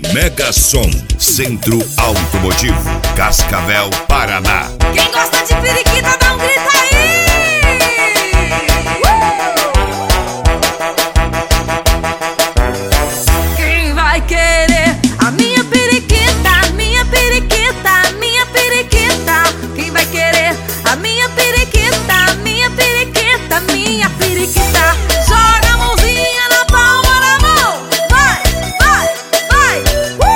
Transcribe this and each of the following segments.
Mega Som, Centro Automotivo, Cascavel, Paraná. Quem gosta de periquita dá um grito aí! Quem vai querer a minha periquita, minha periquita, minha periquita? Quem vai querer a minha periquita, minha periquita, minha periquita? Joga a mãozinha na palma da mão, vai, vai, vai!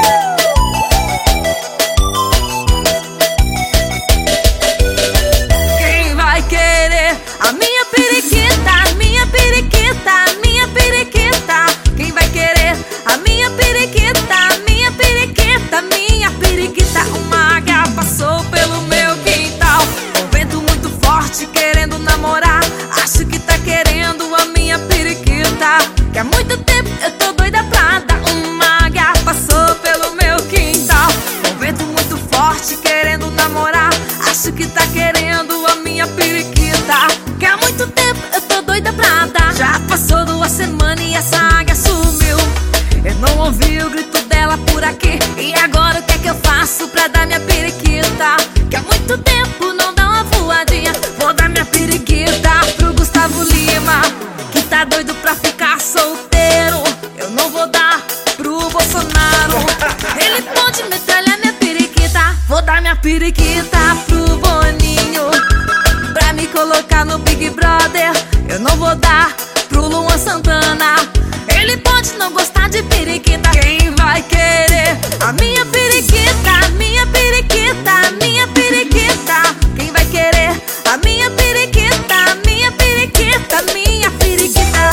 Quem vai querer a minha periquita, minha periquita, minha periquita? Quem vai querer a minha periquita, minha periquita, minha periquita? Uma águia passou pelo meu quintal, um vento muito forte querendo namorar. Acho que tá querendo a minha periquita, que há muito tempo eu tô doida pra dar. Uma águia passou pelo meu quintal, um vento muito forte querendo namorar. Acho que tá querendo a minha periquita, que há muito tempo eu tô doida pra dar. Já passou 2 semanas e essa águia sumiu. Eu não ouvi o grito dela por aqui. E agora o que é que eu faço pra dar minha periquita, que há muito tempo não dá uma voadinha? Vou dar minha periquita pro Gustavo Lima, que tá doido pra ficar solteiro. Eu não vou dar pro Bolsonaro, ele pode metralhar minha periquita. Vou dar minha periquita pro Boninho, pra me colocar no Big Brother. Eu não vou dar pro Luan Santana, ele pode não gostar de periquita. Quem vai querer a minha periquita, minha periquita, minha periquita? Quem vai querer a minha periquita, minha periquita, minha periquita?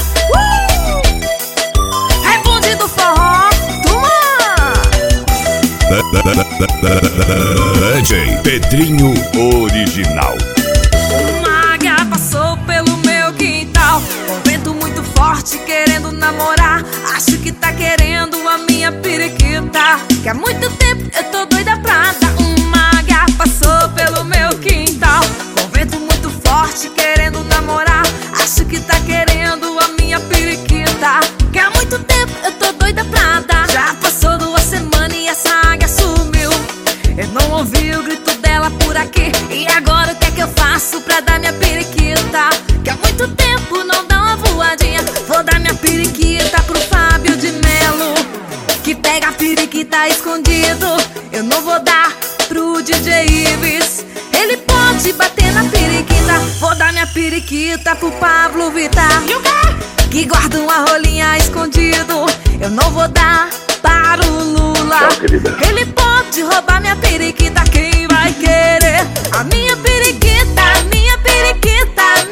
É bonde do forró, turma! DJ Pedrinho Original. Uma águia passou pelo meu quintal, um vento muito forte querendo namorar. Acho que tá querendo a minha periquita, que há muito tempo eu tô doida pra dar. Uma águia passou pelo meu quintal, um vento muito forte querendo namorar. Acho que tá querendo a minha periquita, que há muito tempo eu tô doida pra dar. Já passou 2 semanas e essa águia sumiu. Eu não ouvi o grito dela por aqui. E agora o que é que eu faço pra dar minha periquita, que há muito tempo não dá uma voadinha? Vou dar minha periquita pro Fábio de Melo, que pega a periquita escondido. Eu não vou dar pro DJ Ives, ele pode bater na periquita. Vou dar minha periquita pro Pablo Vittar, que guarda uma rolinha escondido. Eu não vou dar para o Lula, ele pode roubar minha periquita. Quem vai querer a minha periquita, minha periquita,